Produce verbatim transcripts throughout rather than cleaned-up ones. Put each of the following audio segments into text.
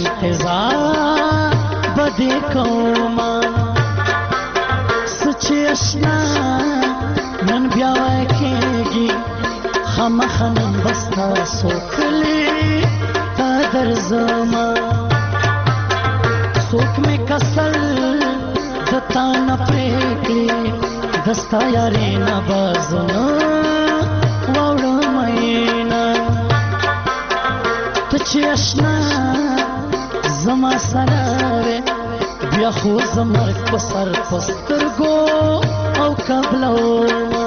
قضا بدی کوما سچی اشنا نن بیا وکیږي خامخنن بستا سوکلی تا درځما سوک می کسل دتا نه پریکلی دستا یاري نه بازونه وړو مینا ته چې اشنا زما سره بیا خو زمرک په سر پسترګو او قبلو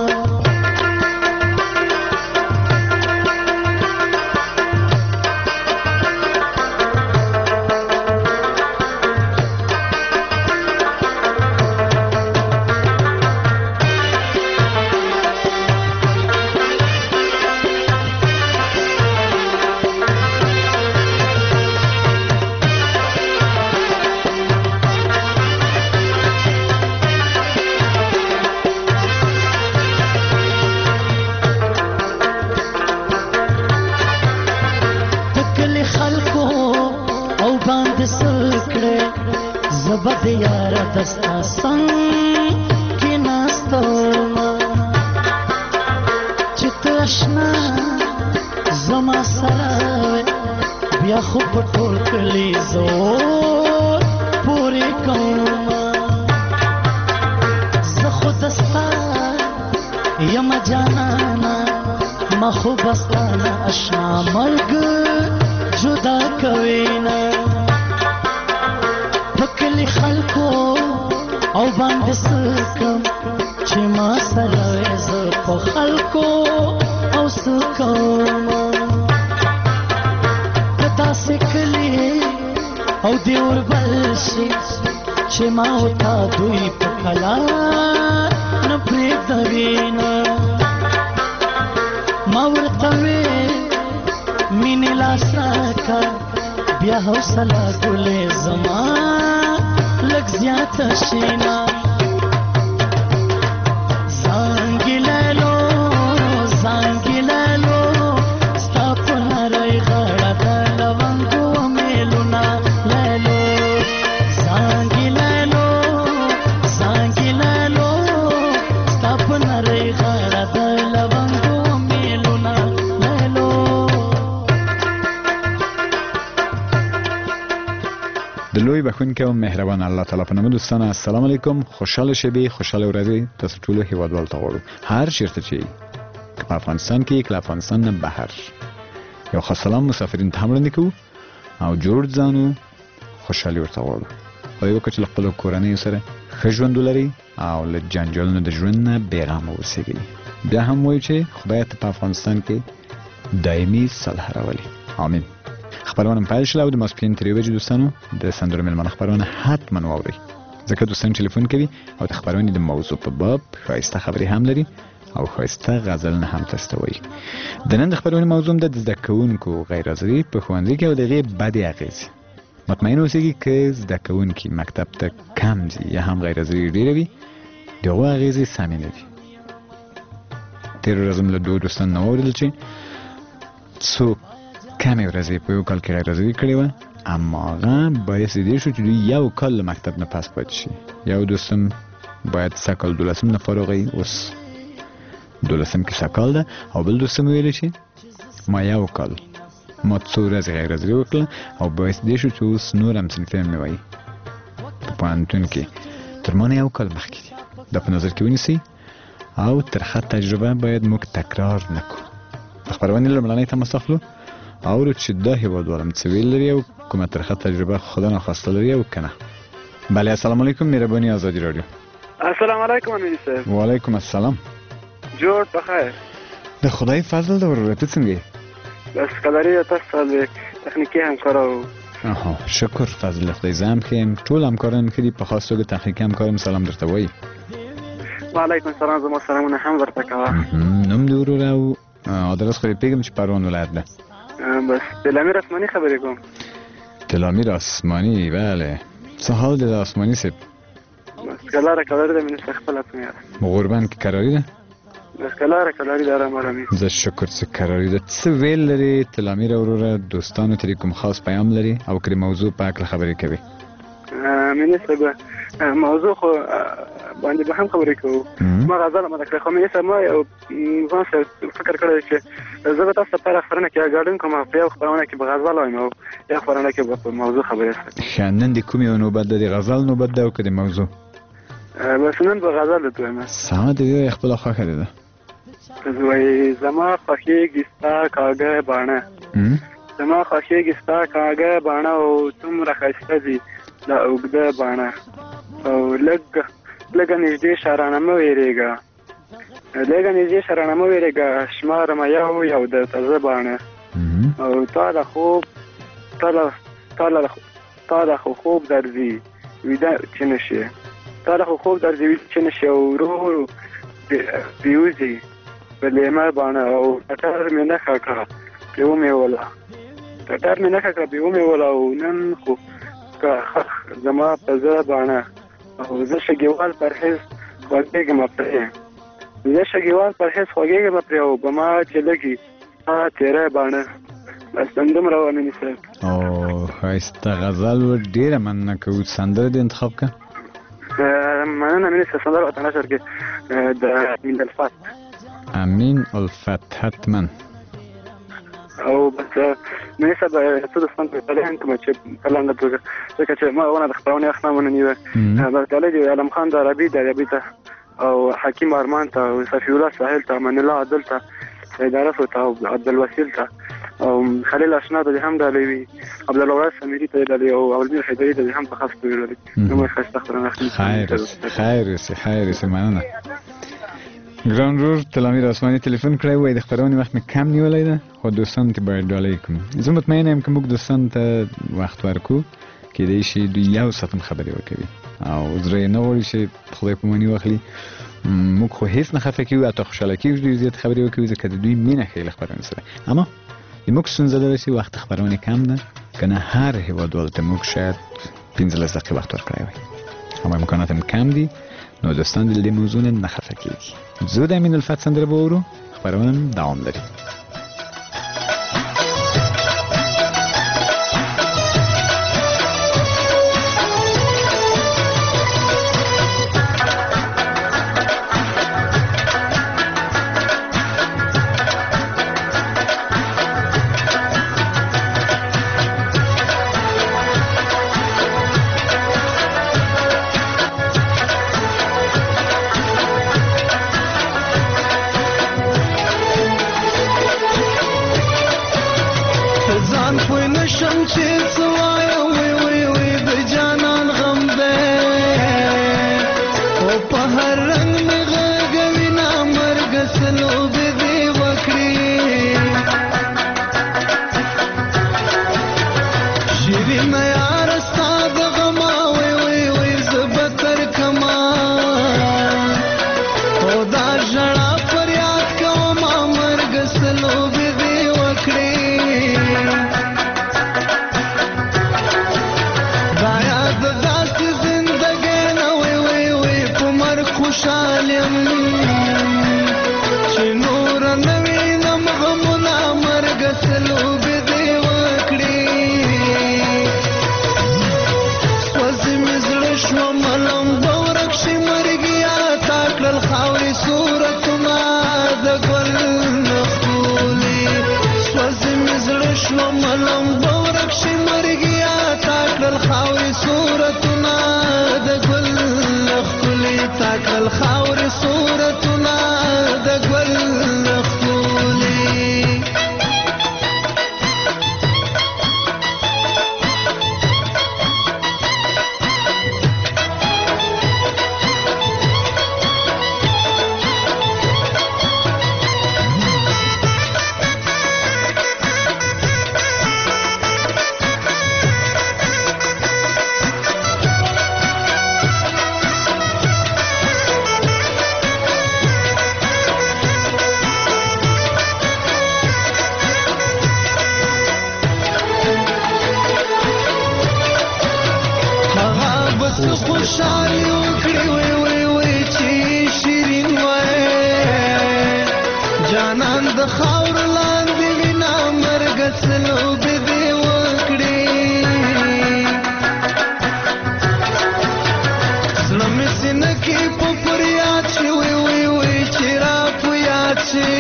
زبد یار دستا سنگ کی ناستوما چت اشنا زما سره بیا خو پټول کلی زور پوری کوما زه خو دستا یم جانانا ما خو بستانا اشنا مرگ جدا کوینا پکلی خلکو او باندې سکم چې ما سره ز په خلکو او سکم پتا سکلی او دی ور بلشي چې ما او تا دوی په کلا نه پریږدوینا ما ورته مینې لاس راکا بیا حوصله ګلې زما لږ زیاته شینا زانګې لیلو زانګې لیلو ستا په نرۍ غاړه د لونګو میلونه لیلو زانګې لیلو زانګې لیلو ستا په نرۍ غاړه د لونګو میلونه لیلو د لوی بخښونکي او مهربان الله تعالی په نامه دوستانه السلام علیکم خوشاله شبي خوشاله ورځې تاسو ټول هیوادوال ته غواړو هر چیرته چې په افغانستان کې کله افغانستان نه بهر یو خاص سلام مسافرین ته هم وړاندې کوو او جوړ ځانو خوشحالي ورته غواړو خدای وکړي چې له خپلو کورنیو سره ښه ژوند ولري او له جنجالونو د ژوند نه بېغمه اوسېږي بیا هم وایو چې خدای ته په افغانستان کې دایمي صلح راولي آمین خبرونه پیل شول او د ماسپښین تر یوې بجې دوستانو د سندرو میلمانه خبرونه حتما واورئ ځکه دوستان ټلیفون کوي او د خبرونې د موضوع په باب ښایسته خبرې هم لري او ښایسته غزلونه هم تاسو ته وایي د نن د خبرونې موضوع د زده کوونکو غیر حاضري په ښوونځي کې او د هغې بدې اغېزې مطمئن اوسئ که زده کوونکي مکتب ته کم ځي یا هم غیر حاضري ډېره وي د هغو اغېزې سمې نه دي تېره ورځ م له دوو دوستانو نه واورېدل چې څوک کمې ورځې په یو کال کې غیر حاضري کړې وه اما هغه باعث دې شو چې دوی یو کال له مکتب نه پس پاتې شي یو دوستم باید سږ کال دولسم نه فارغ وي اوس دولسم کې سږ کال ده او بل دوستم ویلې چې ما یو کال ما څو ورځې غیر حاضري وکړه او باعث دې شو چې اوس نور هم صنفیان مې وایي په پوهنتون کې تر ما نه یو کال مخکې دي دا په نظر کې ونیسئ او ترخه تجربه باید موږ تکرار نه کړو د خپرونې لومړنۍ تماس اخلو اورو چې دا هیوادوالم څه ویل لري او کومه ترخه تجربه خدا ناخواسته لري او کنه بله السلام علیکم مهربانی آزادی رادیو السلام علیکم امیر صاحب و علیکم السلام جوړ بخیر د خدای فضل د ورته څنګه بس قدرې تاسو سره تخنیکی همکارو آها شکر فضل خدای زم خیم ټول همکاران کې په خاص توګه تخنیکی همکارم سلام درته وایي وعلیکم السلام زما سلامونه هم ورته کوه نوم د ورور او آدرس خو پیګم چې پروان ولایت ده بس دلامیر آسمانی خبرې کوم دلامیر آسمانی بله څه حال دی د آسمانی صاحب بس کلاره کلاره ده من استخبال اتمیاد غربان که قراری ده بس کلاره کلاری دارم آرامی. زه شکر چې قراري ده. څه ویل لري تلامیر وروره دوستانو ته کوم خاص پیام لري او کړي موضوع په اړه خبرې کوي؟ مینه سبا موضوع خو باندې به هم خبرې کوو. ما غزل ما کړې خو مې سم یو ځان سره فکر کړی چې زه به تاسو لپاره خبرونه کې ګاډن کوم په یو خبرونه کې به غزل وایم او یو خبرونه کې به موضوع خبرې کوم. شانن د کومې نوبت د غزل نوبت ده او کړي موضوع؟ بس نن به غزل ته وایم. ساده دی خپل خوښه ده. زوی زما خوښیږي ستا کاږه باڼه زما خوښیږي ستا کاږه باڼه او څومره ښایسته دي دا اوږده باڼه او لږ لږه نږدې شه رانه مه وېرېږه لږه نږدې شه رانه مه وېرېږه شمارم یو یو درته زه باڼه او تا له خوب تا له خو خوب درځي ویده چې نه شي تا له خو خوب درځي ویده چې نه شي او ورو ورو بېوځي په لیمه باڼه او ټټر مې نښه کړه پرې ومې وله ټټر مې نښه کړه پرې ومې وله او نن خو که خخ زما په زه باڼه او زه شګیوال پرهیز خوږېږم پرې زه شګیوال پرهیز خوږېږم پرې او په ما چې لګي هغه تېره باڼه بس همدومره وه مینې صاحب. او ښایسته غزل و ډېره مننه کوو. سندره دې انتخاب کړه؟ مننه مینې صاحب. سندره ورته نشر کې د امین الفت امین الفت حتما. او بس مې صاحب څه د ستان په پلان کوم چې پلان د توګه ځکه چې ما ونه د خبرونه اخنا ونه نیوه بس کله دی علم خان د عربي د عربي ته او حکیم ارمان ته او صفی الله ساحل ته من الله عدل ته سید عرف ته او عبد الوسیل ته او خلیل اشنا ته هم د لوي عبد الوهاب سمیری ته د او اولمیر حیدری ته هم په خاص توګه لري. نو مې خاصه خبرونه اخلي. خیر خیر خیر خیر مننه. ګران رور تلامیر آسمانی تلیفون کړی وای د خبرونې وخت مې کم نیولی ده خو دوستانو ته باید ډالۍ کړم. زه مطمئنه یم که موږ دوستانو ته وخت ورکړو کیدای شي دوی یو ساعت هم خبرې وکړي او زړه یې نه غواړي چې خدای په معنی واخلي. موږ خو هیڅ نه خفه کیږو حتی خوشحاله کیږو ډېر زیات خبرې وکړو ځکه د دوی مینه ښیي له خبرونې سره. اما د موږ ستونزه داره چې وخت خبرونې کم ده که نه هر هېوادوال ته موږ شاید پنځلس دقیقې وخت ورکړی وای اما امکانات هم کم دي نو دوستان د دې موضوع نه خفه کیږي. زه د امین الفت سندره به واورو خبرونه دوام لري. خوشحالي وکړي وي وي وي چې شیرین وای خاور لاندې وینا مرګ سلو به دی وکړي زړه مې سینه کې په فریاد شي وی وی وی چې را په یاد شي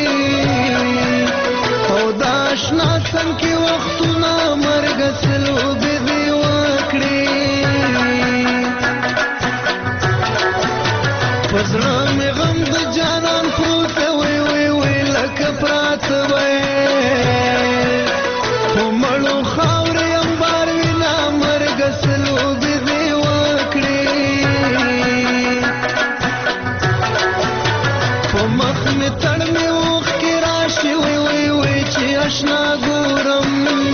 او دا اشنا څنګ کې وختونه مرګ سلو به دی وکړي په زړه مې غم د جانان پروت وی وی وی لکه پراته وی په مړو خاورې انبار وینا مرګ سلو به دی وکړي په مخ مې تړ مې اوښکې راشي وی وی وی چې اشنا ګورم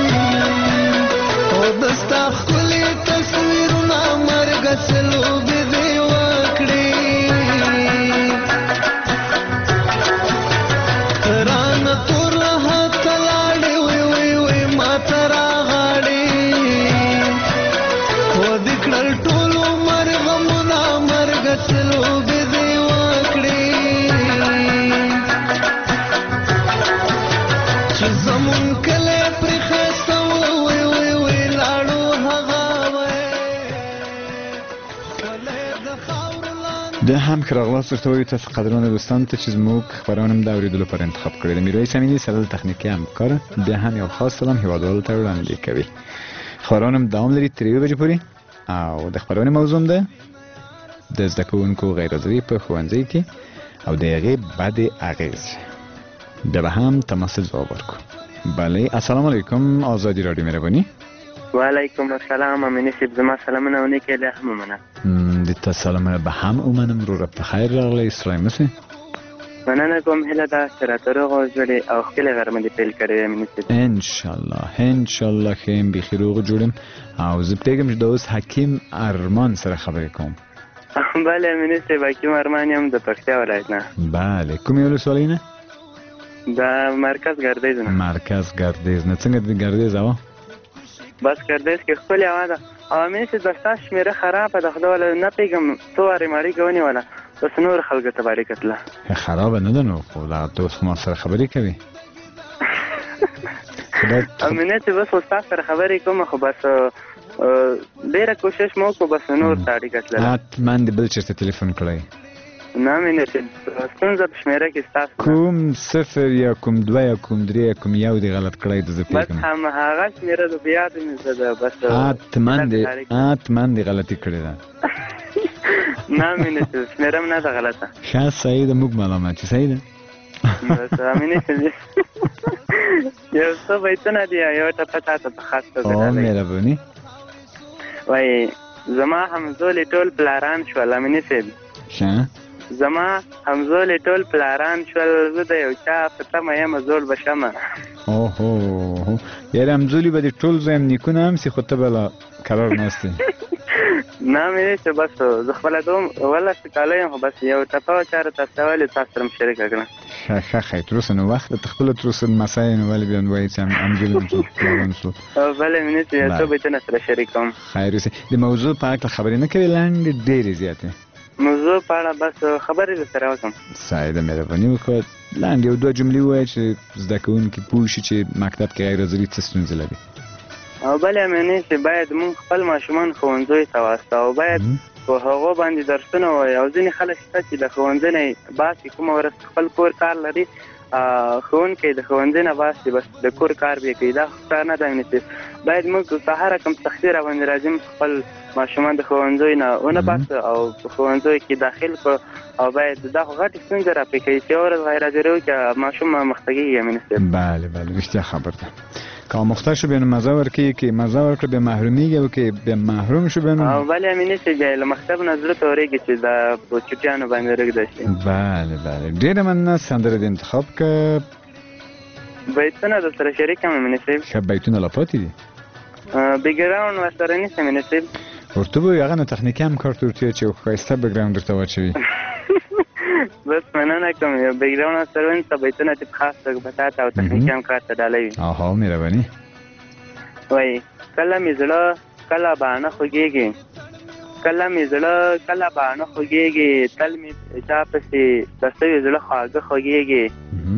او د ستا ښکلي تصویرونه مرګ سلو به دی وکړي رانه تور له هته لاړې وی وی وی ما ته راغاړې ودې کړل ټول عمر غمونه مرګ سلو به دی وکړي چې زمون کلی پرې ښایسته وی وی وی لاړو هغه وی خولې د خاورو لاندې ده هم که راغلاست درته وایو تاسو قدران دوستان ته چې زموږ خبرانم د اورېدلو پر انتخاب کړی د میرویس امیني سره د تخنیکي همکار بیا هم یو خاص سلام هیوادوالو ته وړاندې کوي خبرانم دوام لري تر یوې بجې پورې او د خبرانې موضوع ده د زده کوونکو غیر حاضري په ښوونځي کې او د هغې بدې اغېزې بیا به هم تماس ځواب ورکړو بله السلام علیکم آزادی رادیو مهرباني وعلیکم السلام امینی صاحب زما سلامونه ونه کې له هم منه د تا سلامونه به هم ومنم وروره په خیر راغلی سلام اوسې مننه کوم هیله ده چې راته روغ او جوړې او ښکلې غرمه دې پیل کړې امینی صاحب انشالله انشالله ښه یم بیخي روغ جوړ یم او زه پرېږدم چې د اوس حکیم ارمان سره خبرې کوم بله امینی صاحب حکیم ارمان یم د پکتیا ولایت نه بله کومې ولسوالۍ نه د مرکز ګردیز نه مرکز ګردیز نه څنګه د ګردیز هوا بس ګردیز کې ښکلې هوا ده او امیني صاحب د ستا شمېره خرابه ده خدای وله نه پوهېږم څو وارې مه اړیکه ونیوله بس نور خلکو ته به اړیکه تله خرابه نه ده نو خو دغه ته اوس ما سره خبرې کوي امیني صاحب بس خو ستا سره خبرې کوم خو بس ډېره کوشش مو وکړو بس نور ته اړیکه تلله حتما دې بل چېرته تلیفون کړی نه امیني صاحب ستونزه په شمېره کې ستاسو کوم صفر یا کوم دوه یا کوم درې یا کوم یو دې غلط کړی ده زه بس پوهېږم همهغه شمېره د بیا د مې زه ده بس حتما دې حتما دې غلطي کړې ده نه امیني صاحب شمېره م نه ده غلطه ښه صحیح ده موږ ملامت چې صحیح ده بس امیني صاحب یو څه بیتونه دي یو ټپه تا ته په خاص توګه او مهرباني وایي زما همزولې ټول پلاران شول امیني صاحب ښه زما همزولې ټول پلاران شول زه د یو چا په تمه یم زوړ به شمه اوهو یاره همزولي به دې ټول زویم نیکونه هم سي خو ته به لا قرار ناست یې نه مې چې بس زه خپله دوم ولس کاله یم خو بس یو ټپه وه چا راته استولې تاسو سره م شریکه کړه ښه ښه ښه تر اوسه نو وخت ته خپله تر اوسه مسا یې نو ولې بیا وایي چې همزولي هم څو پلاران شو بله مینې چې یو څو بیتونه سره شریک کوم خیر اوسې د موضوع په هکله خبرې نه کوې لنډې ډېرې زیاتې موضوع په اړه بس خبرې درسره وکړم سایده مهرباني وکړه لاندې یو دوه جملې ووایه چې زده کوونکي پوه شي چې مکتب کې غیر حاضري څه ستونزې لري او بلې امینې چې باید موږ خپل ماشومان ښوونځیو ته واستو او باید په هغو باندې درسونه ووایي او ځینې خلک شته چې د ښوونځي نه باسي کومه ورځ خپل کور کار لري ښوونکی د ښوونځي نه باسي بس د کور کار به یې کوي دا خو کار نه ده امینې صاحب باید موږ که هره کوم سختي را باندې راځي خپل ماشومان د ښوونځیو نه ونه باسو او په ښوونځیو کې داخل کړو او باید دا خو غټې ستونزې را پرې کوي چې یو ورځ غیر حاضري وکړي ماشوم مخته کېږي امینې صاحب بله بله رښتیا خبر ده که مخته شو بیا نو مزه ورکوي که مزه ورکړه بیا محرومیږي او که بیا محروم شو بیا نو او بلې امینې صاحب بیا له مکتب نه زړه ته ورېږي چې دا په چوټیانو باندې رږده شي بله بله ډېره مننه سندره دې انتخاب که بیتونه در سره شریک هم امینې صاحب ښه بیتونه لا پاتې دي بیکګراوند ورسره نیست امینې صاحب ورته به هغه نو تخنیکي همکار ته ورته چې یو ښایسته بیکګراوند درته واچوي بس مننه کوم یو بیکګراوند سره ونیسه بیتونه دې په خاص توګه به تا ته او تخنیکي همکار ته ډالوي آها مهرباني وایي کله مې زړه کله باڼه خوږېږي کله مې زړه کله باڼه خوږېږي تل مې چا پسې د سوي زړه خواږه خوږېږي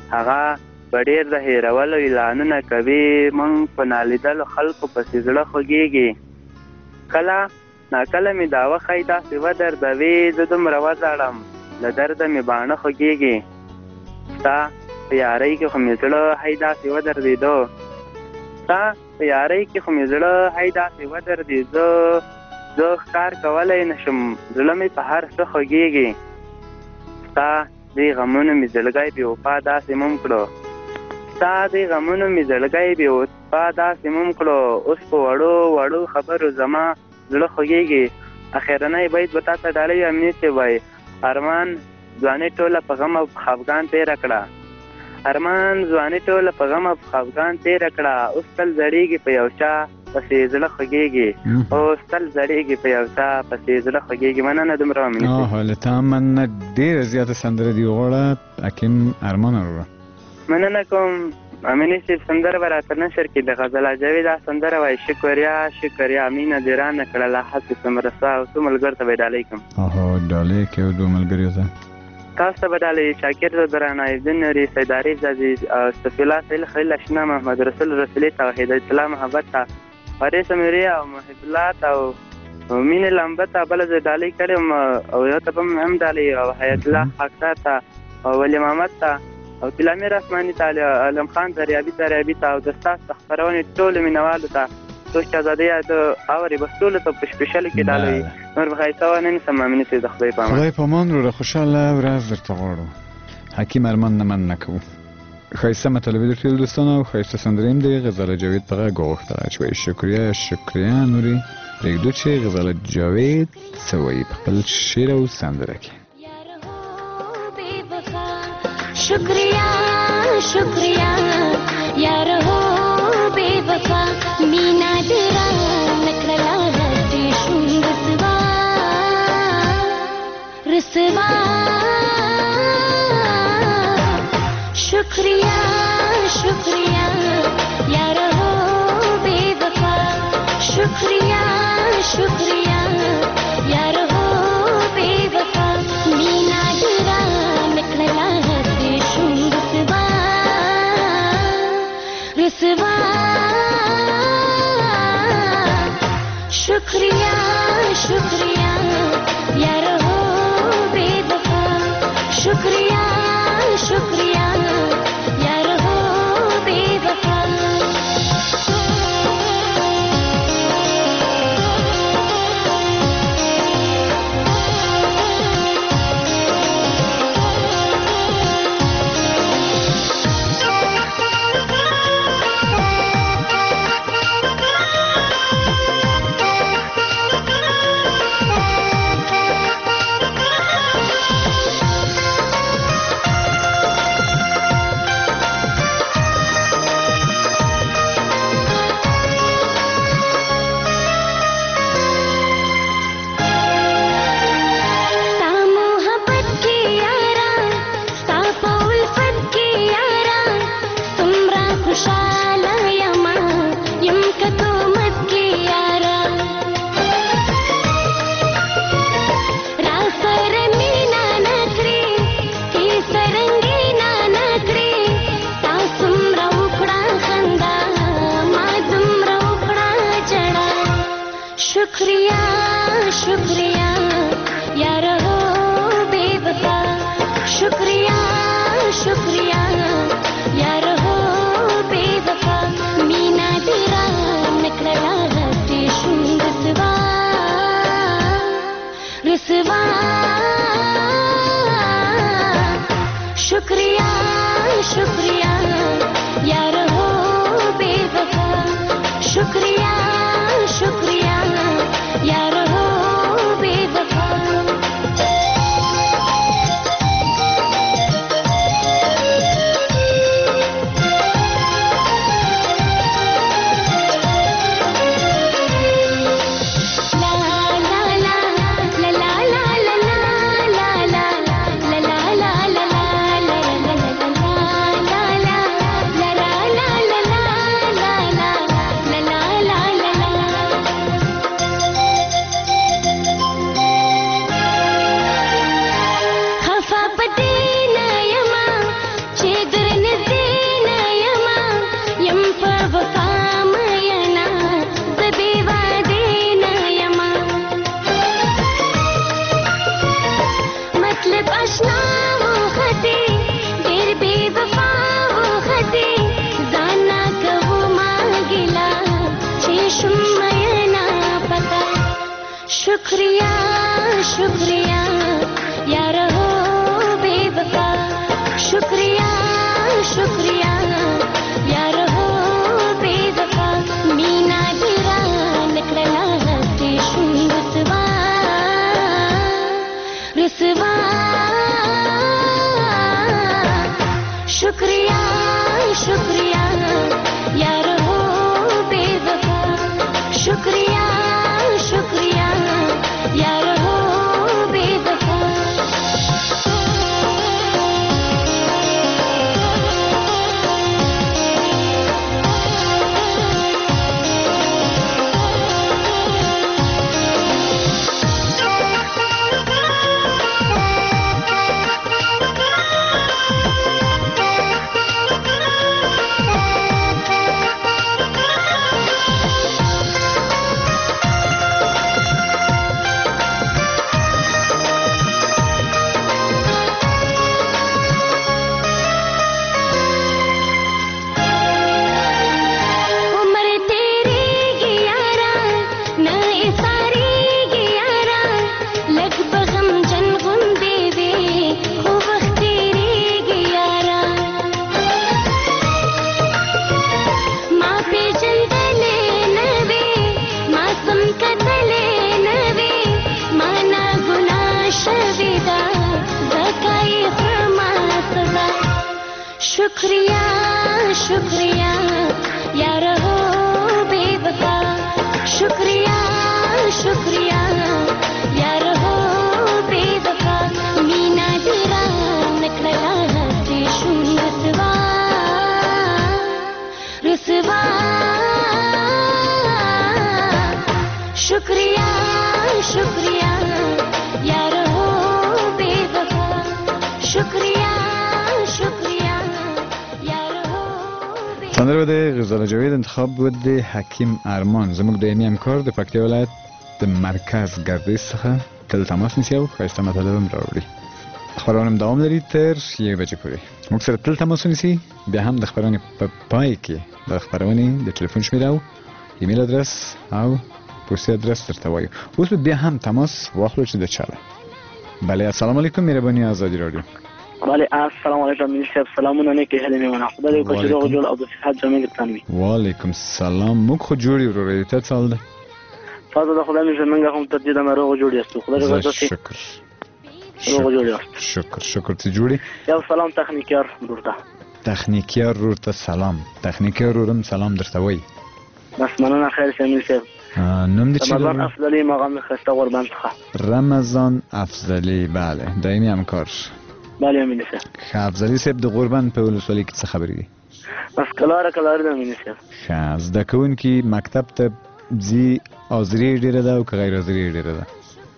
هغه په ډېر د هېرولو اعلانونه کوي. موږ په نالیدلو خلکو پسې زړه خوږېږي. کله ناکله مې دا وښی داسې ودردوي، زه دومره وځړم له درده مې باڼه خوږېږي. ستا په یارۍ کې خو مې زړه هی داسې ودردېده، ستا په یارۍ کې خو مې زړه هی داسې ودردېده، زه ښکار کولی نه شم، زړه مې په هر څه خوږېږي. ستا دې غمونو مې زړګی بې وفا داسې مم کړو، ستا دې غمونو مې زړګی بې وفا داسې مم کړو، اوس په وړو وړو خبرو زما زړه خوږېږي. اخرنی بیت به تا ته ډالۍ امنیت وایي. ارمان ځواني ټوله په غم او په خفګان تېره کړه، ارمان ځواني ټوله په غم او په خفګان تېره کړه، اوس تل زړېږي په یو چا پسې زړه خوږېږي، اوس تل زړېږي په یو چا پسې زړه خوږېږي. مننه دومره امنیت. آه له تا مننه. ډېره زیاته سندره دې وغواړه حکیم ارمان وروره. مننه کوم امیني صاحب. سندره به راته نشر کړي د غزل جاوید دا سندره وایي. شکریا شکریا مینه دې رانه کړله هسې څومره ستا او څو ملګرو ته به یې ډالۍ کړم. آها ډالۍ کې او دوه ملګریو ته تاسو ته به ډالۍ شاکر زدران، ایفدین نوري، سید عارف عزیز، صفي الله سهیل، خلیل اشنا، محمد رسول رسولي، توحید اسلام محبت ته، فارس سمیري او محب الله ته او مینې لمبه ته بله زه ډالۍ کړې یم او یو ته به مې هم ډالۍ او حیات الله خاکسار ته او ولی محمد ته او تلامیر اسماني ته، علم خان دریابي دریابي ته او د ستاسو د خپرونې ټولو مینوالو ته، څوک چې ازادۍ د اورې بس ټولو ته په شپېشلو کې ډالۍ. نور به ښایسته ونه نیسم امیني صاحب. د خدای په امان. خدای په امان وروره. خوشحاله ورځ درته غواړو. حکیم ارمان نه مننه کوو. ښایسته مطالبې د ټولو دوستانو او ښایسته سندرې هم د غزل جاوید په غږ وغوښتله چې وایي شکریا شکریا نوري. پرېږدو چې غزل جاوید څه وایي په خپل شعر او سندره کې. شکریا شکریا یار هو بے وفا مینا تیرا نکړلا دې شوم رسوا رسوا. شکریا شکریا یار هو بے وفا شکریا شکریا یار هو بے وفا مینا تیرا نکړلا رسوا. شکریہ شکریہ یار ہو بے وفا شکریہ شکریہ یار ہو بے وفا. شکریہ شکریہ یار ہو بے وفا شکریہ شکریہ یار ہو بے وفا مینا تیرا نکړلا دې شوم رسوا رسوا. شکریہ شکریہ یار ہو بے وفا شکریہ شکریہ یار ہو بے وفا. शुक्रिया शुक्रिया यार हो बेवफा शुक्रिया शुक्रिया यार हो बेवफा मीना गिरा निकलना हंसी शुं रुसवा रुसवा शुक्रिया शुक्रिया यार हो बेवफा शुक्रिया शुक्रिया यार हो बेवफा शुक्रिया शुक्रिया यार हो बेवफा शुक्रिया शुक्रिया यार हो बेवफा मीना गिरा निकलना हंसी शुं रुसवा रुसवा शुक्रिया शुक्रिया यार हो बेवफा शुक्रिया शुक्रिया سندره د غزال جاوید انتخاب بود د حکیم ارمان زموږ د ایمی همکار د پکتیا ولایت د مرکز گردش څخه تل تماس نیسي او ښایسته مطالب هم راوړي. خبرونه دوام لري تر یوې بجې پورې. موږ سره تل تماس ونیسي. بیا هم د خبرونې په پای کې د خبرونې د ټلیفون شمیره او ایمیل ادرس او پوسټي ادرس درته وایو. اوس بیا هم تماس واخلو چې د چاله. بله السلام علیکم مهرباني آزادي رادیو. بله السلام علیکم منیسب سلامونه نیکی هلی میمونه خدا دې وکړي روغ جوړ او د صحت جامع لپاره وعلیکم السلام موږ خو جوړ یو ورو ته څال ده فاضل د خدای مې څنګه هم ته دې د روغ جوړ یاست خدای دې وکړي شکر روغ جوړ یاست شکر شکر ته جوړي یو سلام تخنیکیار ورته تخنیکیار ورته سلام تخنیکیار ورم سلام درته وای بس مننه خیر شه منیسب نوم دې چې رمضان افضلی مقام خسته قربان څخه رمضان افضلی بله دایمي همکار بله منیسب ښه افضلي صاحب د غوربند په ولسوالۍ کې څه خبرې دي بس کلاره کلاره ده منیسب ښه زده کوونکي مکتب ته ځي حاضري ډېره ده او که غیر حاضري ډېره ده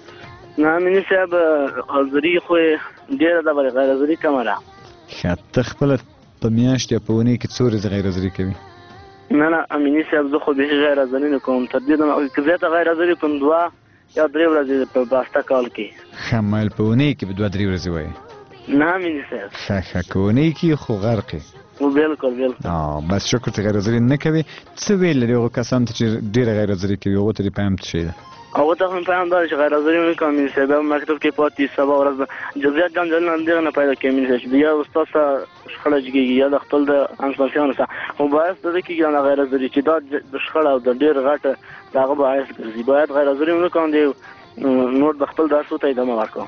نه منیسب حاضري خو ډېره ده بلې غیر حاضري کمه ده ښه ته خپله په میاشت یا په اونۍ کې څو ورځې غیر حاضري کوي نه نه امیني صاحب زه خو بیخي غیر حاضري نه کوم تر دې که زیاته غیر حاضري کوم دوه یا درې ورځې په باسته کال کې ښه مایل په اونۍ کې به دوه درې ورځې وایي نه امیني صاحب ښه ښه که اونۍ کې خو غرقې بالکل بالکل بس شکر چې غیر حاضري نه کوي څه ویل لري هغو کسانو ته چې ډېره غیر حاضري کوي هغو ته دې پیغام څه شی ده هغو ته هم پیغام دا دی چې غیر حاضري ونه کوي امیني صاحب بیا مکتب کې پاتې سبا ورځ به جزیات جنجالونه همدغه نه پیدا کوي امیني صاحب چې یا استاد سره شخړه جګېږي یا د خپل د همصنفیانو سره خو باعث د دې کېږي دا غیر حاضري چې دا د شخړه او د ډېر غټه د هغه باعث ګرځي باید غیر حاضري ونه کوم دی نور د خپل درسو ته ادامه ورکړو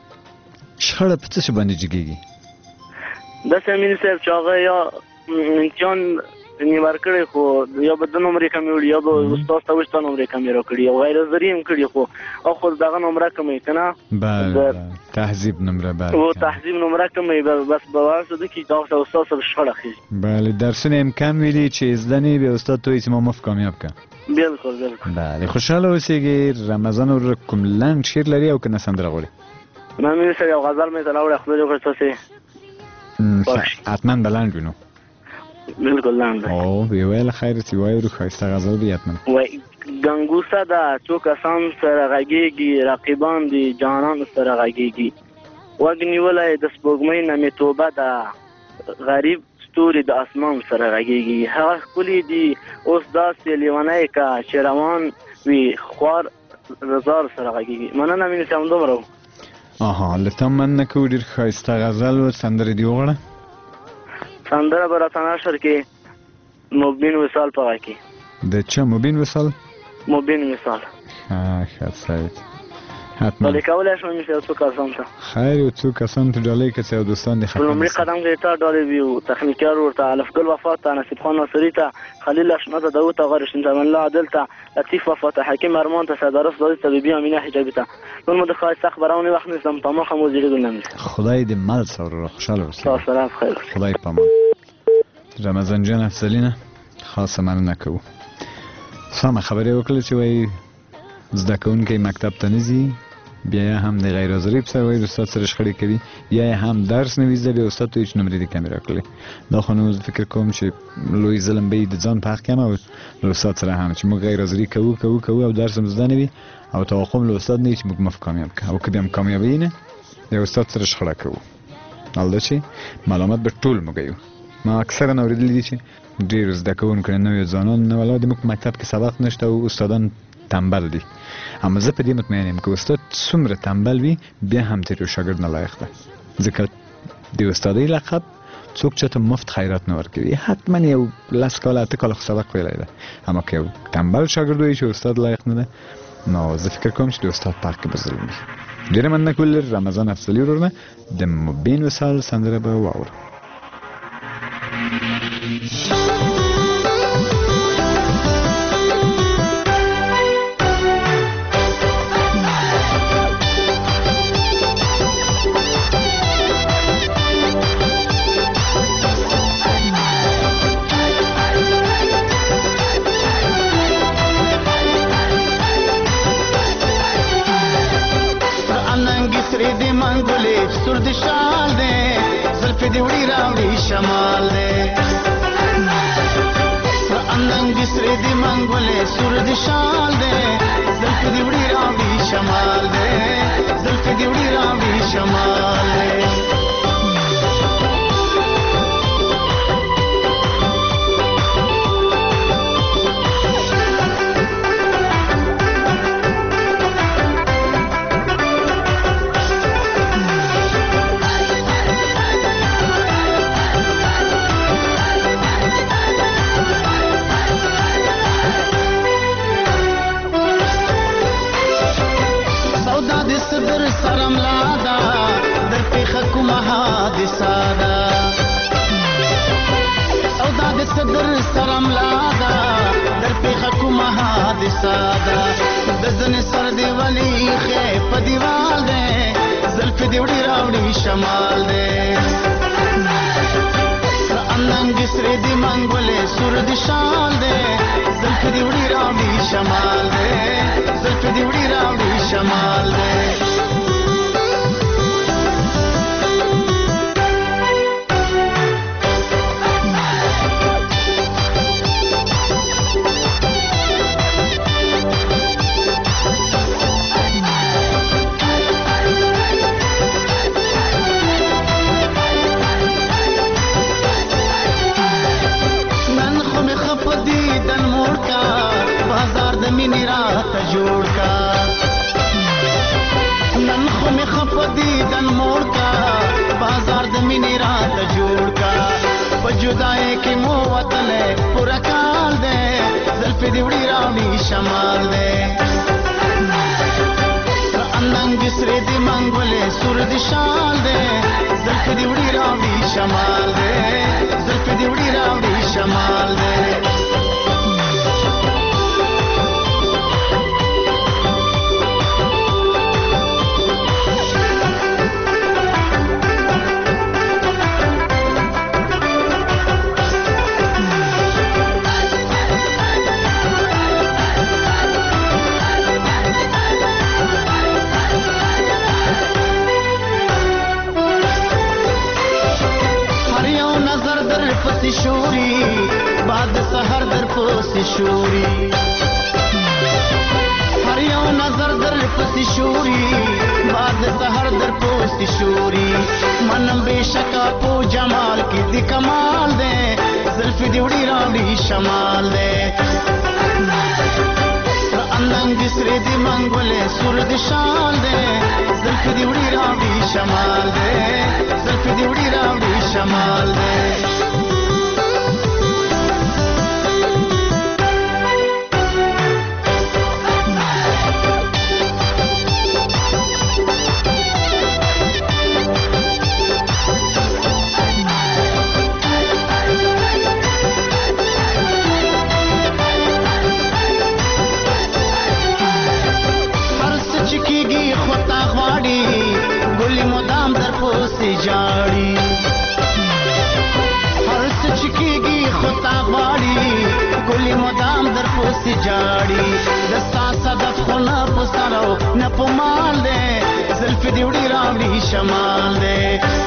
شخړه په څه شي باندې جګېږي داسې امیني صاحب چې هغه یا امتحان نیمار کړی خو یا به د نمرې کمې وړي یا به استاد ته وایي ستا نمرې کمې راکړي او غیر حاضري هم کړي خو او خو دغه نمره کموي که نه بله تهذیب نمره بله او تهذیب نمره کموي بس به واسه ده که دا استاد سره شخړه خیږي بله درسونه هم کم ویلي چې زده نه بیا استاد تویي چې ما مفت کامیاب که بالکل بالکل بله خوشحاله اوسېږي رمضان ورو کوم لنډ شعر لري او که نه سندره غواړي نه امیني صاحب یو غزل مې ته راوړی خدای دې وکړي تاسې حتما به لنډ وي نو بالکل لنډ دی او ویل خیر چې وایو ښایسته غزل به حتما وای ګنګوسه ده څو کسان سره غږېږي رقیبان دي جانان سره غږېږي وږ نیولی د سپوږمۍ نه مې توبه ده غریب ستوري د اسمان سره غږېږي هغه ښکلي دي اوس داسې لیونی که چې روان وي خوار رضا سره غږیږي. مننه مینې چې همدومره و. آها له تا مننه کوو. ډېر ښایسته غزل و. سندرې دې وغواړه. سندره به راته نشر کې مبین وصال په غږ کې. د چا مبین وصال؟ مبین وصال. ښه ښه سعید حتما ډالۍ کولی شم مې یو څو کسان ته. خیر یو څو کسان ته ډالۍ که څه یو دوستان دې په لومړي قدم کې تا ډالۍ وي تخنیکیار ورته الفګل وفات ته نصیب خان ناصري ته خلیل اشنا ته داود ته غار شین زمان الله عادل ته لطیف وفات ته حکیم ارمان ته صدرف زادی ته بیبي امینه حجابی ته نور مو د خواهش خبرونه وخت نیستم په مخه مو زیری ګل نمیشه. خدای دې مل سره خوشاله اوسې. تاسو سلام خیر. خدای پامان. رمضان جان افضلینه خاصه مننه کوو. سمه خبرې وکړه چې وایي زده کوونکی مکتب ته نه ځي بیا هم د غیر حاضرۍ په سبب وایي استاد سره شخړې کوي یا هم درس نه وي زده بیا استاد ته وایي چې نمرې دې کمې راکړلې. دا خو نو فکر کوم چې لوی ظلم به یې د ځان په حق کې هم او له استاد سره هم چې موږ غیر حاضري کوو کوو کوو او درس هم زده نه وي او توقع له استاد نه وي چې موږ مف کامیاب کړو او که بیا هم کامیابي نه د استاد سره شخړه کوو. حال دا چې معلومات به ټول موږ یو. ما اکثرا اورېدلي دي چې ډېر زده کوونکي نوي ځوانان نه ولا د موږ مکتب کې سبق نشته او استادان تنبل دي. اما زه په دې مطمئن یم که استاد څومره تنبل وي بیا هم تر یو شاګرد نه لایق ده ځکه د استادۍ لقب څوک چاته مفت خیرات نه ورکوي. حتما یو لس کاله اته کاله خو سبق ویلی ده اما که یو تنبل شاګرد وایي چې استاد لایق نه ده نو زه فکر کوم چې د استاد په حق کې به ظلم وي. ډېره مننه کوو رمضان افضلي ورور نه د مبین وصال سندره به واورو. سرد شال دے زلفی دیوڑی راوڑی شمال دے اننگ سری دی منگولے سرد شال دے زلفی دیوڑی راوڑی شمال دے زلفی دیوڑی راوڑی شمال دے سرم لادا در پیخ کومه حادثادا او دا د صدر سرم لادا در پیخ کومه حادثادا د زن سر دی ولی خې په دیوال دے زلف دی وړي راوړي شمال دے اننګ سر دی منګولې سر دی شال دے زلف دی وړي راوړي شمال دے زلف دی وړي راوړي شمال دے مینی رات جوړ کا نن خو می خپدی دن موړ کا بازار د مینی رات جوړ کا په جدای کې مو وطن پورا کال دے زلف دی وړي راوړي شمال دے اننګ سری دی منګولې سور دی شال دے زلف دی وړي راوړي شمال دے زلف دی وړي راوړي شمال دے شوري بعد سحر در پوسی شوري هر یو نظر در پوسی شوري بعد سحر در پوسی شوري منم بشکا پو جمال کی دی کمال دے زلف دی وړي راوړي شمال دے اننګ سره دی منګولې سور دی شال دی زلف دی وړي راوړي شمال دی زلف دی وړي راوړي شمال دی جاړي هر څه چې کېږي خو تا غواړي ګلې مدام در پسې جاړي د ستا صدف خو نه په سر او نه په مال دی زلفې دې وړي راوړي شمال دی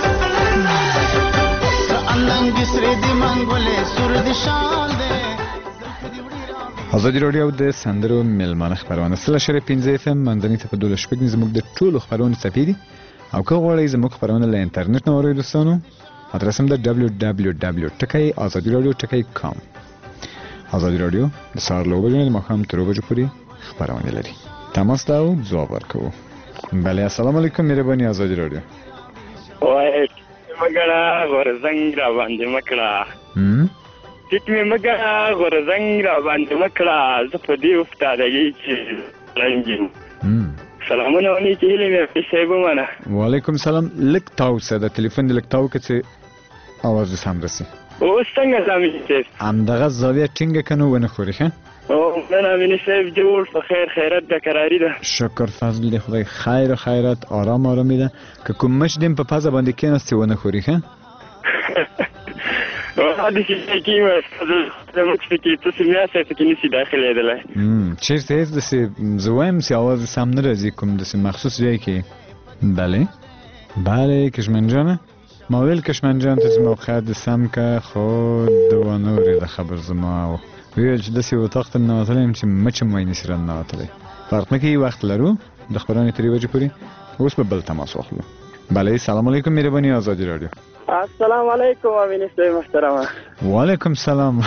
څه اننګ سرې دې منګولې سور دې شال دی ازادي راډیو د سندرو میلمانه خبرونه سل شر پنځه اف ام منځنی ته په دوله شپږ زموږ د ټولو خبرونو سپیدي او که غواړئ زموږ خبرونه له انټرنیټ نه واورئ دوستانو ادرس هم د دبلیو دبلیو دبلیو ټکی ازادي راډیو ټکی کام ازادي راډیو د سهار له اوه بجو نه د ماښام تر اوه بجو پورې خبرونه لري تماس ته او ځواب ورکوو بله السلام علیکم مهرباني ازادي راډیو وای مګړه غورزنګ را باندې مکړه ټیټ می مګړه غورزنګ را باندې مکړه زه په دې افتادګي چې رنګین سلامونه ونی چې هلي مې پیسې بمانه وعلیکم سلام لک تاو سه د ټلیفون د لک تاو کې څه आवाज سم رسي او څنګه سمې چې ام دغه زاویه ټینګه کنو ونه خوري ښه او انا مې سیف جوړ په خیر خیرت د قراری ده شکر فضل دی خدای خیر و خیرت آرام آرامی ده که کوم مش دیم په پازه باندې کېناستې ونه خوري ښه هذه شيء كيما مكسي كي تسمع سيف كي نسي داخل هذا امم چیرته هیڅ د سي زویم سي आवाज سم نه راځي کوم د سي مخصوص ځای کې بله بله کشمنجانه ما ویل کشمنجان ته زما خد سم کا خود ونوري د خبر زما ویل چې د سي وطاقت نه وتلم چې مچ مې نسره نه وتلې فرق نه کوي وخت لرو د خبرونه تری وجه پوری اوس په بل تماس واخلو بله سلام علیکم مهرباني ازادي رادیو السلام علیکم امین صاحب محترمه وعلیکم سلام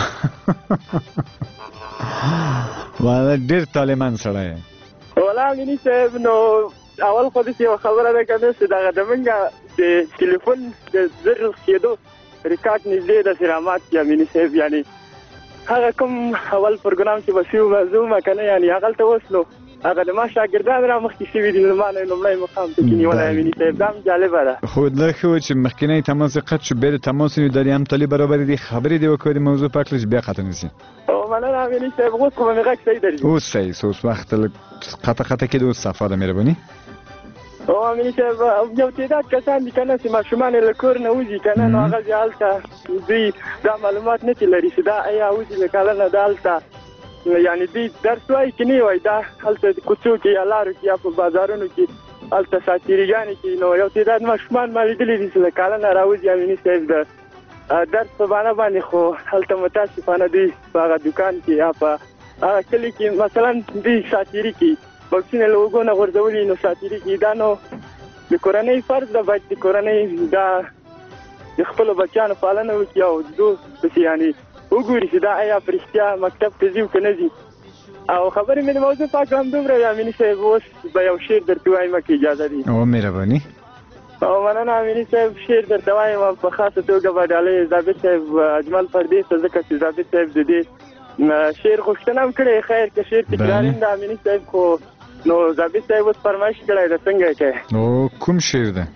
والا ډیر طالبان سره ولا امین صاحب نو اول خو دې یو خبره ده کنه چې دا د منګه د ټلیفون د زر کېدو ریکارډ نږدې د سلامات یا امین صاحب یعنی هغه کوم اول پروګرام چې وسیو مزومه کنه یعنی هغه ته وصلو هغه د ما شاګردان را مخکې شوي دي زما نه لومړی مقام ته کینی ولا امین صاحب دا جالبه ده خو دا خو چې مخکینی تماس قط شو بیر تماس نو درې هم تلی برابر دي خبرې دی وکړي موضوع پاکلش بیا قطع نشي او مننه امین صاحب غوښ کوم غږ صحیح درځي او صحیح اوس وخت قطع قطع کې دوه صفه ده مهرباني او امین صاحب یو تعداد کسان دي کنه چې ماشومان له کور نه وځي کنه نو هغه ځالته دوی دا معلومات نه لري چې دا ایا وځي له کاله نه دالته یعنی دی درس وای کې نه وای دا هلته کوڅو کې یا لارو کې یا په بازارونو کې هلته ساتیریګانې کې نو یو تعداد ماشومان ما لیدلي دي چې له کاله نه راوځي امین صاحب د درس په باندې باندې خو هلته متاسفانه دی په هغه دکان کې یا په هغه کلي کې مثلا دی ساتیری کې بکسونه له وګونه غورځولي نو ساتیری کې دا نو د کورنۍ فرض ده باید د کورنۍ دا د خپلو بچیانو پالنه وکړي او دوست یعنی وګوري چې دا آیا پرشتیا مکتب ته ځي که نه ځي او خبرې مې د موضوع پاک هم دومره وي امیني صاحب اوس به یو شعر درته وایم که اجازه دي او مهرباني او مننه امیني صاحب شعر درته وایم په خاصه توګه به ډالۍ ضابط صاحب اجمل پردې ته ځکه چې ضابط صاحب د دې شعر غوښتنه هم کړې خیر که شعر تکراري د امیني صاحب خو نو ضابط صاحب اوس فرمایش کړی ده څنګه کوې نو کوم شعر ده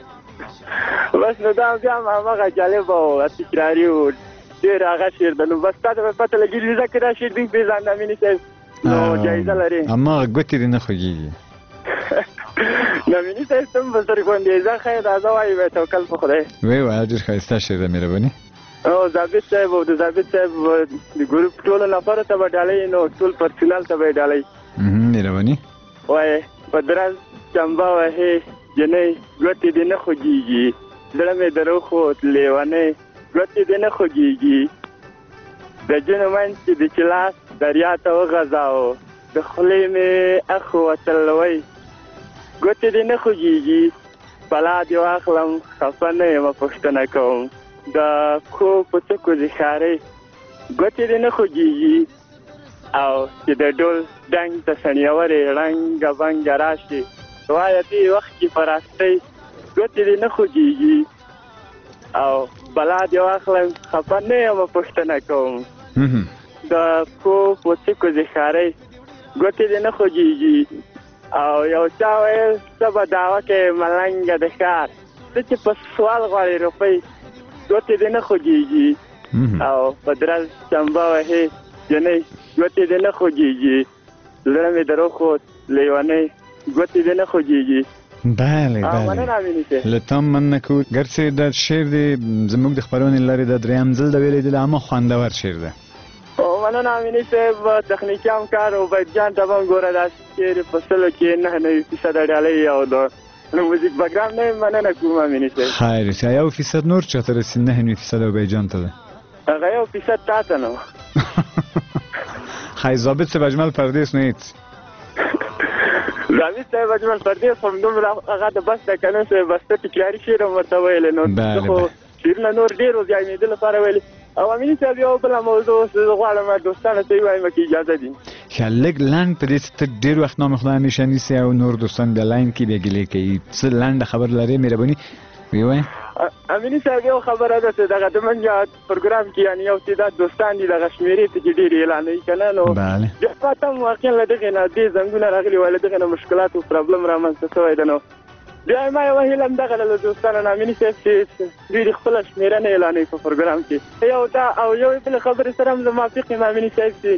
بس نو دا بیا هم هماغه جالبه او تکراري و ډېر هغه شعر ده نو بس تا ته به پته لګېږي ځکه دا شعر دوی پېژانده امیني صاحب نو جایزه لري هماغه ګوتې دې نه خوږېږي نو امیني صاحب ته هم په سترګوندې ځه خیر راځه وایي به توکل په خدای وی وایه ډېر ښایسته شعر ده مهرباني او ضابط صاحب او د ضابط صاحب د ګروپ ټولو نفرو ته به ډالۍ نو ټول پرسونل ته به یې ډالۍ مهرباني وایي په درز چمبه وهې جنۍ ګوتې دې نه خوږېږي زړه مې د روخو لیونۍ ګوتې دې نه خوږېږي د جنو منځ کې د چلاس دریا ته وغځاو د خولې مې اخو وتلوی ګوتې دې نه خوږېږي بلا دې واخلم خفه نه یمه پوښتنه کوم د پښو په څوکو زښارۍ ګوتې دې نه خوږېږي او چې د ډول ډنګ ته سنیورې ړنګه بنګه راشي وایه دې وخت کې په راستۍ ګوتې دې نه خوږېږي او بلا دې واخلم خفه نه یم پوښتنه کوم د پښو په څیکو زښارۍ ګوتې دې نه خوږېږي او یو چا ویل څه به دعوه کوې ملنګه د ښار ته چې په سوال غواړې روپۍ ګوتې دې نه خوږېږي او په درز چمبه وهې جنۍ ګوتې دې نه خوږېږي زړه مې در وخوت لیونۍ ګوتې دې نه خوږېږي. بله بله له تا مننه کوو. ګرچې دا شعر دی زموږ د خپرونې له لارې د دریم ځل د ویلی دی اما خوندور شعر ده. مننه امیني صاحب. تخنیکي همکار عبید جان ته به هم ګوره دا شعر په سلو کې نهه نوي فیصده ډالۍ او د موزیک بګراوند نه مننه کوم امیني صاحب. خیر یو فیصد نور چاته رسید؟ نهه نوي فیصد عبید جان ته ده. هغه یو فیصد تا ته نه خیر ضابط صاحب اجمل پردیس نه هیڅ ضابط صاحب اجمل پردیس هم دومره هغه د بس د کنه صاحب بسته تکراري شعر هم ورته ویلی نو خو شعرونه نور ډېر وو بیا مې د لپاره ویلي. او امیني صاحب یو بله موضوع زه غواړم دوستانو ته ووایم که اجازه دي ښه لږ لنډ په دې ته ډېر وخت نام خدای همیشه نیسي او نور دوستان د لاین کې بیا ګیلې کوي څه لنډه خبر لرې مهرباني ویوایم. امیني صاحب یو خبره ده چې دغه د منځه پروګرام کې یعنې یو تعداد دوستان دي دغه شمېرې ته چې ډېر اعلانوي که نه نو بیا پاته هم واقعا له دغې نه دې زنګونه راغلي وای له دغې نه مشکلات او پرابلم رامنځته شوی ده نو بیا ما یوه هیله همدغه له دوستانو نه امیني صاحب چې دوی د خپله شمېره نه اعلانوي په پروګرام کې یو دا او یو بلې خبرې سره هم زه موافق یم امیني صاحب چې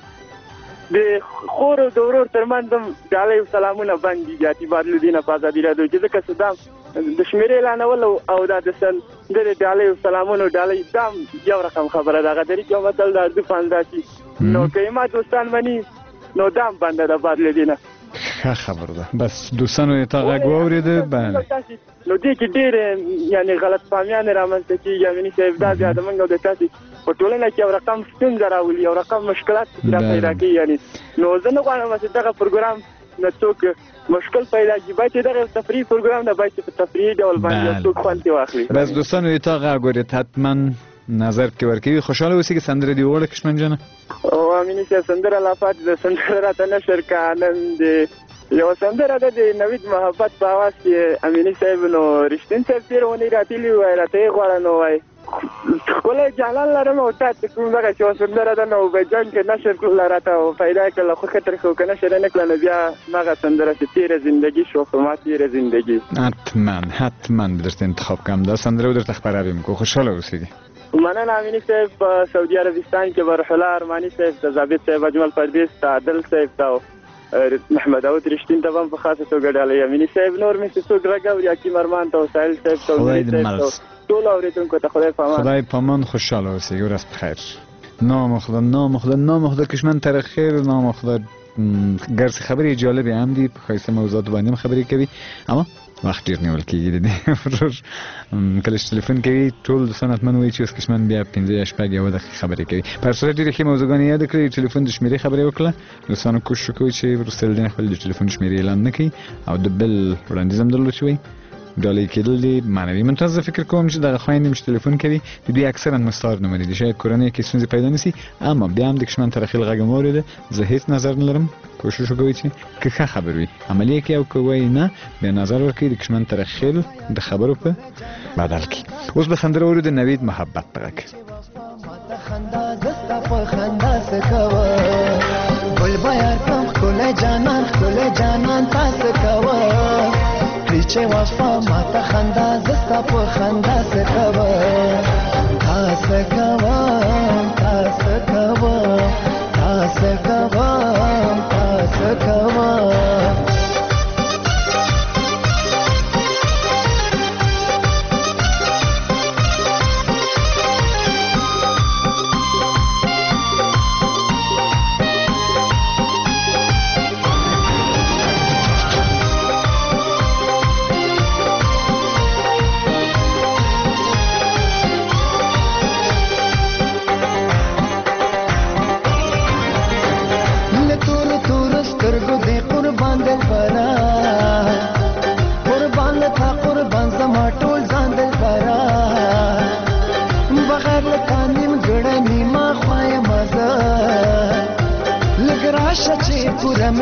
د خور او د ورور ترمنځ هم ډالۍ او سلامونه بند دي جاتي بادلودینه په ازادي راډیو کې ځکه چې دا د شمېرې اعلانول او دا د سندرې ډالۍ او سلامونو ډالۍ دا هم یو رقم خبره ده هغه دري کې یو متل د اردو فانداسي نو که یې ما دوستان مني نو دا هم بنده ده بادلودینه. ښه خبر ده بس دوستانو یې تا غږ واورېده. بله نو دې کې ډېر یعنې غلط فهمیانې رامنځته کېږي امیني صاحب دا بیا د موږ او د تاسې په ټولنه کې یو رقم ستونزه راولي یو رقم مشکلات را پیدا کوي یعنې نو زه نه غواړم چې دغه پروګرام نه څوک مشکل پیدا کړي باید چې دغه تفریحي پروګرام نه باید چې په تفریحي ډول باندې یو څوک خوند ترې واخلي. بس دوستانو یې تا غږ واورېد حتما نظر کې ورکوي. خوشحاله اوسئ که سندره دې وغواړه کشمن جانه. او امیني صاحب سندره لا پاتې ده سندره راته نشر که نن د یو سندره ده د نوید محبت په اواز کې امیني صاحب نو رښتین صاحب تېره اونۍ راتلي وای راته یې غواړه نو وای ښکلی جانان لرم او تا ته کوم دغه چې یوه سندره ده نو عبید جان که نشر کړله راته پیدا یې کړله خوښه ترې خو که نشر یې نه کړله نو بیا همغه سندره چې تېره زندگی شو خو ما تېره زندگی حتما حتما به درته انتخاب کنم دا سندره به درته خپرویم که خوشحاله اوسیږي. مننه امیني صاحب. په سعودي عربستان کې به روح الله ارماني صاحب ته ضابط صاحب اجمل پردیس ته عادل صاحب ته محمد داود رښتین ته به هم په خاصه توګه ډالۍ امیني صاحب نور مې چې څوک غږ اوري حکیم ارمان ته وسایل صاحب ته ټولو اورېدونکو ته خدای پامان. خدای پامان خوشحاله اوسئ ورځ بخیر. نام خدا نام خدا نام خدا کشمن تر خیر نام خدا. ګرځي خبرې جالبې هم دي په ښایسته موضوعاتو باندې هم خبرې کوي اما وخت ډېر نیول کېږي د دې کله چې تلیفون کوي ټول دوستان حتما وایي چې اوس کشمن بیا پنځه یا شپږ یوه دقیقې خبرې کوي. په هر صورت ډېرې ښې موضوعګانې یاد کړئ. ټلیفون د شمېرې خبرې وکړه. دوستانو کوشش وکړئ چې وروسته له دې نه خپل د ټلیفون شمېرې اعلان نه کوي او د بل وړاندیز هم درلود چې وایي ډالۍ کېدل دي معنوي. من تاسو فکر کوم چې دغه خویندې چې ټلیفون کوي د دوی اکثرا مستعار نومونه دي شاید کورنۍ کې ستونزې پیدا نشي اما بیا هم د کشمن تر خیل غږ مو اورېده زه هیڅ نظر نه لرم. کوشش وکړئ چې که ښه خبر وي عملي یې کړئ او که وایي نه بیا نظر ورکړئ د کشمن تر خیل د خبرو په بدل کې. اوس به سندره واورو د نوید محبت په غږ. گل باید کم ښکلی جانان ښکلی جانان تاسو کوه پریچه وفا ماته خندا زستا په خندا څه کوم تاسو کوم تاسو کوم تاسو کوم تاسو کوم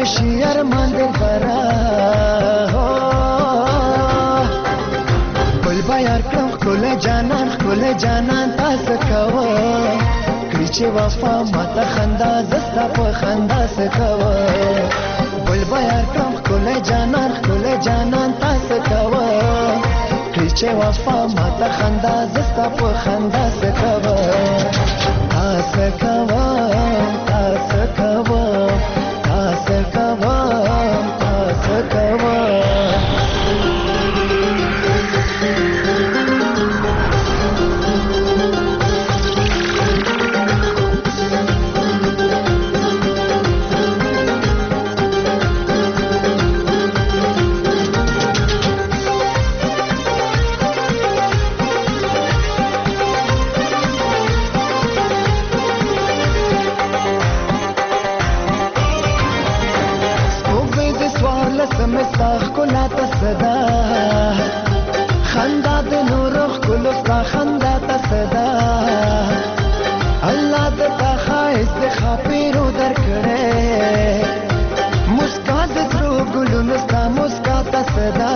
بشي ارمان دلبرا گل بیار کړم ښکلی جانان ښکلی جانان تاسو کوه کړي چې وفا ماته خندا زه ستا په خندا څه کوه گل بیار کړم ښکلی جانان ښکلی جانان تاسو کوه کړي چې وفا ماته خندا زه ستا په خندا څه کوه تاسو کوه تاسو کوه تاسو کوه تاسو کوه سمستا خلا تصدا خندا د نور خلو ستا خندا تصدا الله د تا خایس د خاپیرو درکړې مسکا د ترو ګلونو ستا مسکا تصدا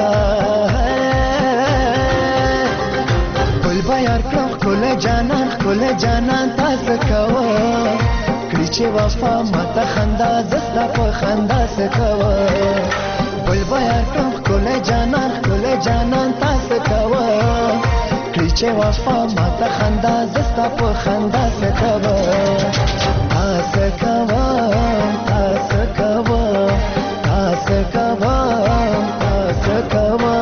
ګل بیار کړم ښکلی جانان ښکلی جانان تاسو کوه کړي چې وفا ماته خندا زه ستا په خندا څه کوه گل بیار کړم ښکلی جانان ښکلی جانان تاسو کوه کړي چې وفا ماته خندا زه ستا په خندا څه کوه تاسو کوه تاسو کوه تاسو کوه تاسو کوه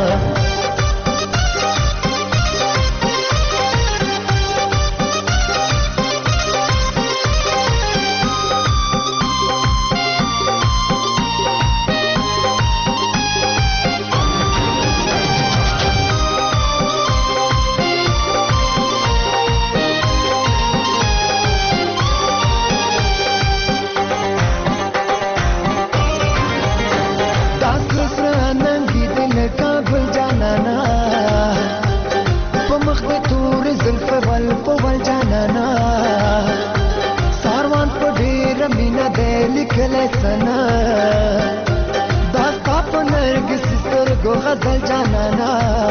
لیکلی سنا دا ستا په نرګسي سترګو غزل جانانا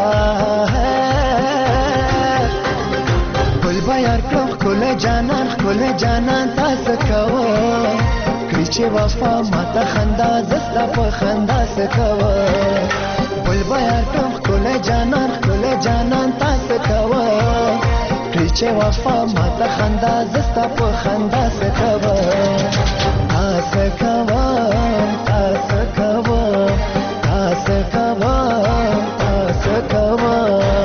ګل بیار کړم ښکلی جانان ښکلی جانان تاسو کوه کړي چې وفا ماته خندا زه ستا په خندا څه کوه ګل بیار کړم ښکلی جانان ښکلی جانان تاسو کوه کړي چې وفا ماته خندا زه ستا په خندا څه کوه تاسو کوه تاسو کوه تاسو کوه تاسو کوه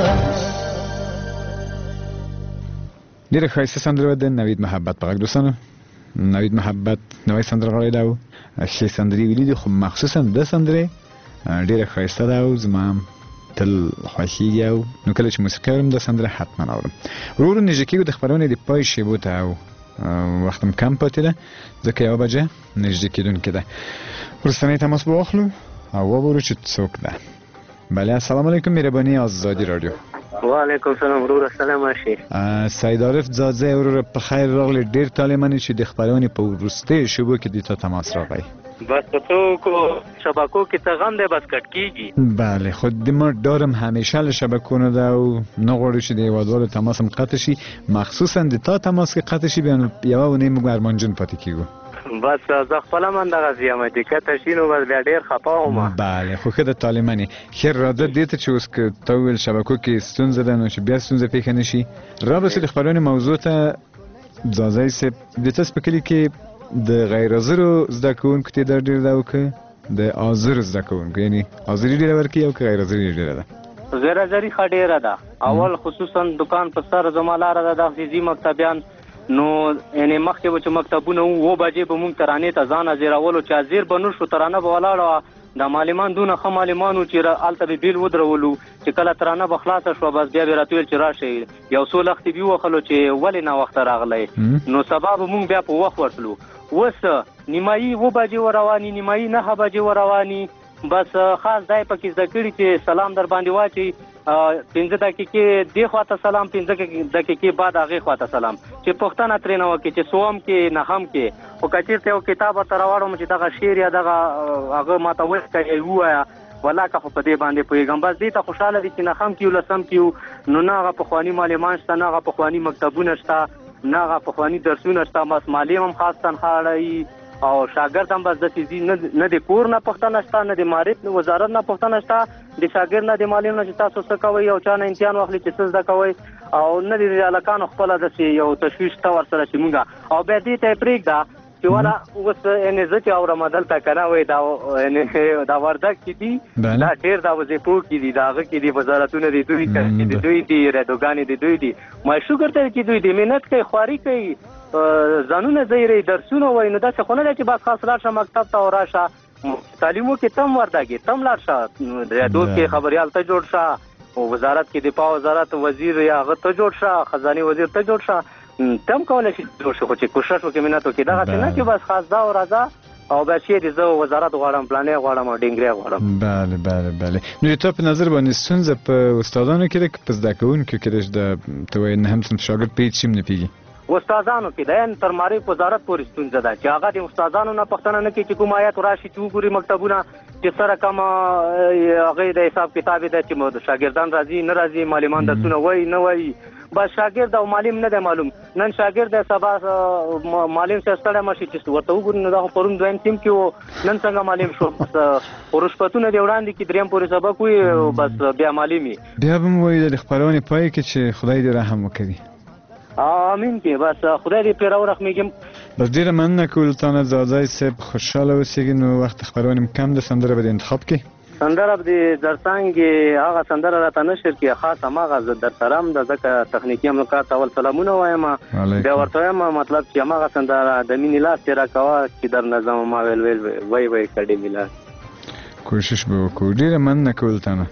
ډېره ښایسته سندره د نوید محبت په غږ دوستانو نوید محبت نوی سندرغاړی دی او ښې سندرې ویلي دي خو مخصوصا د سندرې ډېره ښایسته ده او زما تل خوښېږي او نو کله چې موسیقي اورم د سندره حتما اورم ورو ورو نږدې کېږو د خپرونې د پای شېبو ته او وختم کم پاتې ده ځکه یوه بجه نږدې کېدونکې ده وروستنی تماس به واخلو او وګورو چې څوک ده بله السلام علیکم مهرباني آزادی رادیو وعلیکم سلام وروره سلام شي سید عارف ځاځی وروره په خیر راغلی ډېر طالمانې چې د خپرونې په وروستیو شېبو کې دې ته تماس راغی بس په څوکو شبکو کې ته غم دی بس کټ کېږي بله خو د ما ډارم همیشه له شبکو نه ده او نه غواړو چې د هېوادوالو تماس هم قطع شي مخصوصا د تا تماس کې قطع شي بیا نو یوه اونۍ موږ ارمانجن پاتې کېږو بس زه خپله هم همدغسې یم چې کته شي نو بس بیا ډېر خفه وم بله خو ښه ده طالبانې خیر راځه دې ته چې اوس که تا وویل شبکو کې ستونزه ده نو چې بیا ستونزه پېښه نه شي رابرسې د خپرونې موضوع ته ځاځی صاحب د تاسو په کلي کې د غیر حاضرو زده کوونکو تعداد ډېر ده او که د حاضرو زده کوونکو یعنی حاضري ډېره ورکوي او که غیر حاضري ډېره ده غیر حاضري ښه ډېره ده اول خصوصا دکان په سر زما لاره ده دغسې ځي مکتبیان نو یعنې مخکې به چې مکتبونه وو اووه بجې به مونږ ترانې ته ځان حاضرولو چې حاضر به نه شو ترانه به ولاړه د معلمان دونه ښه معلمان وو چې هلته به بیل ودرولو چې کله ترانه به خلاصه شوه بس بیا به راته ویل چې راشئ یو څو لختې به ووهلو چې ولې ناوخته راغلی نو سبا به مونږ بیا په وخت ورتلو اوس نیمایي اووه بجې ورواني نیمایي نهه بجې ورواني بس خاص ځای پکې زده کړي چې سلام در باندې واچي پنځه دقیقې دې خواته سلام پنځه دقیقې بعد هغې خواته سلام چې پوښتنه ترېنه وکړي چې سوم کې نهم کې خو که چېرته یو کتاب ورته راوړم چې دغه شعر یا دغه هغه ماته وښکه ووایه ولاکه خو په دې باندې پوهېږم. بس دې ته خوشحاله دي چې نهم کې یو لسم کې یو نو نه هغه پخواني معلمان شته نه هغه پخواني مکتبونه شته نه هغه پخواني درسونه شته. بس معلم هم خاص تنخوا اړوي او شاګرد هم بس داسې ځي نه د کور نه پوښتنه شته نه د معارف وزارت نه پوښتنه شته د شاګرد نه د معلم نه چې تاسو څه کوئ او چا نه امتحان واخلي چې څه زده کوئ او نه د هلکانو خپله داسې یو تشویش شته ورسره چې مونږ او بیا دې ته یې پرېږده چې والا اوس یعنې زه چې اورم دلته که نه وایي دا دا وردګ کې دي دا ډېر دا وظیفو کې دي د هغه کې دي وزارتونه د دوی د دوی دي ریډوګانې د دوی دي معشوګر ته کې دوی دي محنت کوي خواري کوي ځانونه ځایروي درسونه وایي نو داسې خو نه دی چې بس خاص لاړ شه مکتب ته او راشه تعلیمو کې تم وردګې تم لاړ شه ریډو کې خبریال ته جوړ شه وزارت کې دفاع وزارت وزیر یا هغه ته جوړ شه خزاني وزیر ته جوړ شه تم کولی شي جوړ شي خو چې کوشش وکړي مینت وکړي دغسې نه چې بس خاص دا او راځه او بیا چیرې زه وزارت غواړم پلانې غواړم او ډینګرې غواړم. بله بله بله. نو د تا په نظر باندې ستونزه په استادانو کې ده که په زده کوونکو کې ده چې د ته وایي نهم صنف شاګرد په هېڅ شي هم نه پوهېږي؟ استادانو کې ده تر معارف وزارت پورې ستونزه ده چې هغه د استادانو نه پوښتنه نه کوي چې کوم آیات راشي چې وګوري مکتبونه چې سره کومه هغې د حساب کتاب ده چې شاګردان راځي نه راځي معلمان درسونه وایي نه وایي بس شاګرد او معلم نه دی معلوم. نن شاګرد دی سبا معلم سره ستړی مشي چې ورته وګوري نو دا خو پرون دویم ټیم کې و نن څنګه معلم شو خو رشوتونه دی وړاندې کې دریم پورې سبق وي بس بیا معلم وي. بیا به مو وایي د خپرونې پای کې چې خدای دې رحم وکړي. آمین کې بس خدای دې پرې راورحمېږي. بس ډېره مننه کوو له تا نه زاځی صاحب خوشحاله اوسېږي. نو وخت خپرونې م کم ده سندره به د انتخاب کړي. سندره به د زرڅانګې هغه سندره راته نشر کړي خاص هماغه زه در سره هم ده ځکه تخنیکي امکانات اول سلامونه وایم بیا ورته وایم مطلب چې هماغه سندره د مینې لاس تېره کوه چې در نظم ما ویل ویل وی وی کډې مې لاس کوشش به وکړو. ډېره مننه کوو له تا نه.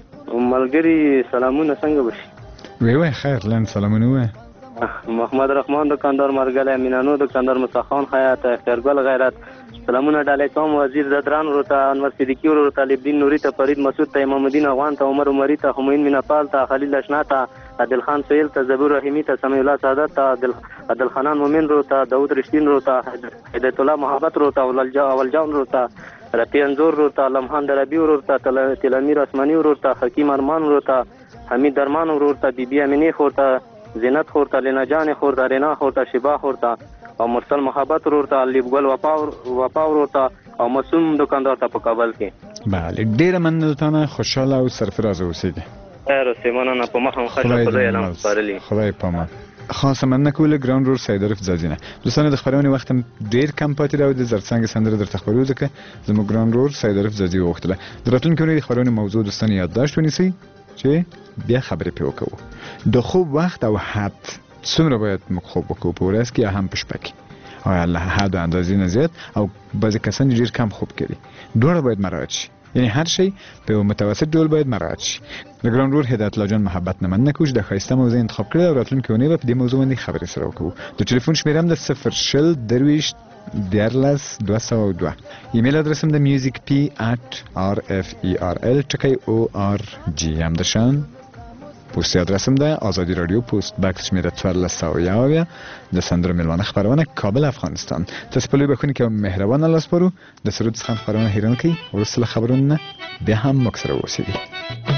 ملګري سلامونه څنګه به شي؟ وی وی خیر لنډ سلامونه ووایه. محمد رحمان دکاندار مرګلی مینانو دکاندار مصطفی حیات اختیارګل غیرت سلامونه ډالۍ کوم وزیر زدران ورو ته انور صدیقي ورو ته طالبدین نوري ته فرید مسعود ته امام الدین افغان ته عمر عمري ته همایون میناپال ته خلیل اشنا ته عادل خان سهیل ته زبور رحیمي ته سمیع الله سعادت ته عادل خانان مومن ورو ته داود رشدین ورو ته هدایت الله محبت ورو ته اول جان ورو ته رفیع انزور ورو ته لمحان دربي ورو ته تلمیر اسماني ورو ته حکیم ارمان ورو ته حمید درمان ورو ته بیبي امینه خور ته زینت خور ته لینا جان خور ته رینا خور ته شبا خور ته او مرسل محبت ورور ته لیبګل وفا ورور ته او معصوم دکاندار ته په کابل کې. بله ډېره مننه له تا نه خوشحاله او سرفرازه اوسېږي. خیر اوسې مننه په مخه مخه خدای اعلان سپارلي. خدای په امان. خاصه مننه کوو له ګران ورور سیدارف ځاځي نه. دوستانو د خپرونې وخت هم ډېر کم پاتې دی او د زرڅانګې سندره درته خپرو ځکه زموږ ګران ورور سیدارف ځاځي وغوښتله. د راتلونکې اونۍ د خپرونې موضوع دوستانو یادداشت ونیسئ چې بیا خبرې پرې وکړو. د خوب وخت او حد څومره باید موږ خوب وکړو په ورځ کې یا هم په شپه کې؟ او الله حد اندازې نه زیات او بعضې کسان ډېر کم خوب کوي. دواړه باید مراعات شي یعنی هر شی په متوسط ډول باید مراعات شي. د ګران ورور هدایت الله جان محبت نه مننه کوو چې د ښایسته موضوع انتخاب کړې او راتلونکې اونۍ به په دې موضوع باندې خبرې سره وکړو. د ټلیفون شمېره هم د صفر شل درویشت دیارلس دوه سوه دوه. ایمیل ادرس هم د میوزیک پی ات آر اف ای آر ال ټکی او آر جی همداشان. پوسټي ادرس هم ده آزادي رادیو پوسټ باکس شمېره څوارلس سوه یو اویا. د سندرو میلمانه خپرونه کابل افغانستان. تاسو په لوی بښونکي او مهربانه لاس پرو د سرود څخه خپرونه هېره نه کړئ. وروسته له خبرونو نه بیا هم موږ سره اوسئ.